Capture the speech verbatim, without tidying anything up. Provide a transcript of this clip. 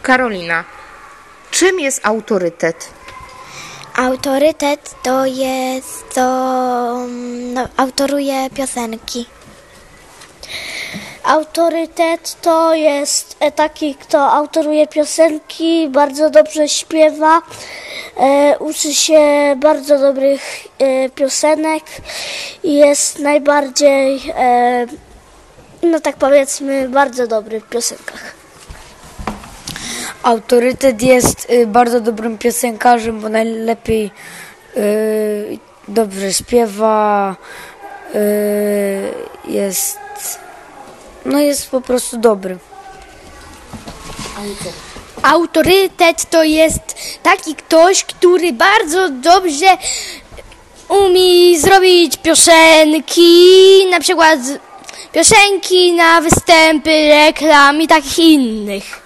Karolina, czym jest autorytet? Autorytet to jest, to no, autoruje piosenki. Autorytet to jest taki, kto autoruje piosenki, bardzo dobrze śpiewa, e, uczy się bardzo dobrych e, piosenek i jest najbardziej, e, no tak powiedzmy, bardzo dobry w piosenkach. Autorytet jest y, bardzo dobrym piosenkarzem, bo najlepiej y, dobrze śpiewa, y, jest, no jest po prostu dobry. Autorytet to jest taki ktoś, który bardzo dobrze umie zrobić piosenki, na przykład piosenki na występy, reklam i takich innych.